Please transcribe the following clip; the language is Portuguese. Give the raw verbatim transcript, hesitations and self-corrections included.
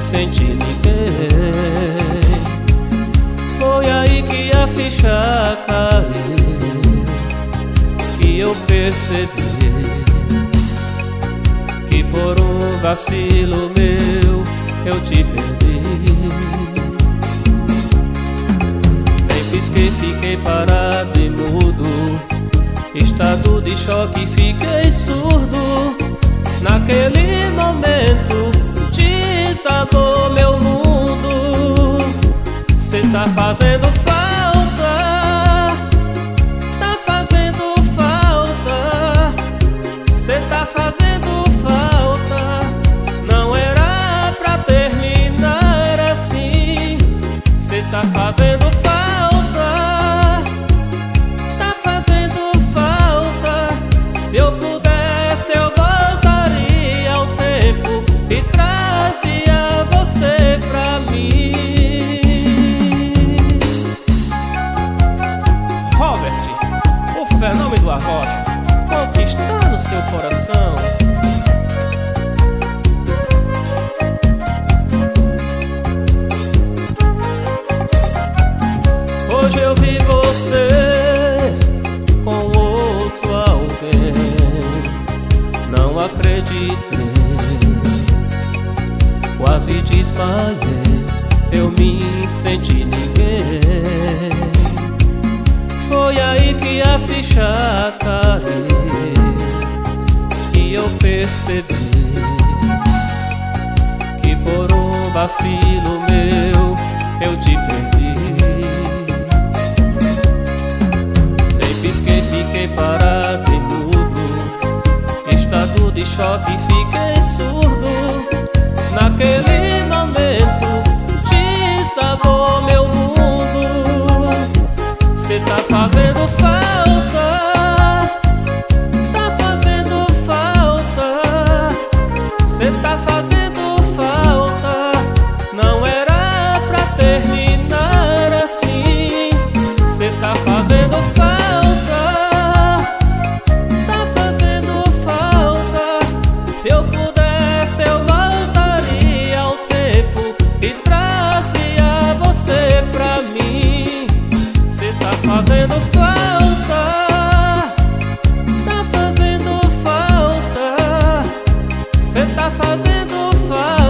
senti ninguém. Foi aí que a ficha caiu, que eu percebi que por um vacilo meu eu te perdi. Nem pisquei, fiquei parado e mudo, estado de choque, fiquei surdo. Naquele momento desabou meu mundo. Cê tá fazendo falta, tá fazendo falta, cê tá fazendo falta. Não era pra terminar assim. Cê tá fazendo falta, tá fazendo falta. Se eu pudesse eu voltaria ao tempo e trazia você pra mim. Robert, o fenômeno do arrocha, conquistando seu coração. Hoje eu vi você com outro alguém. Não acreditei, quase desmaiei, eu me senti ninguém. Foi aí que a ficha caiu, que eu percebi que por um vacilo meu eu te perdi. Nem pisquei, fiquei parado e mudo, estado de choque, fiquei surdo. Naquele momento desabou meu mundo. Cê tá fazendo falta, tá fazendo falta, cê tá fazendo falta. Não era pra terminar assim. Cê tá fazendo falta, tá fazendo falta. Se eu pudesse eu voltaria ao tempo e trazia você pra mim. Cê tá fazendo falta, tá fazendo falta, cê tá fazendo falta.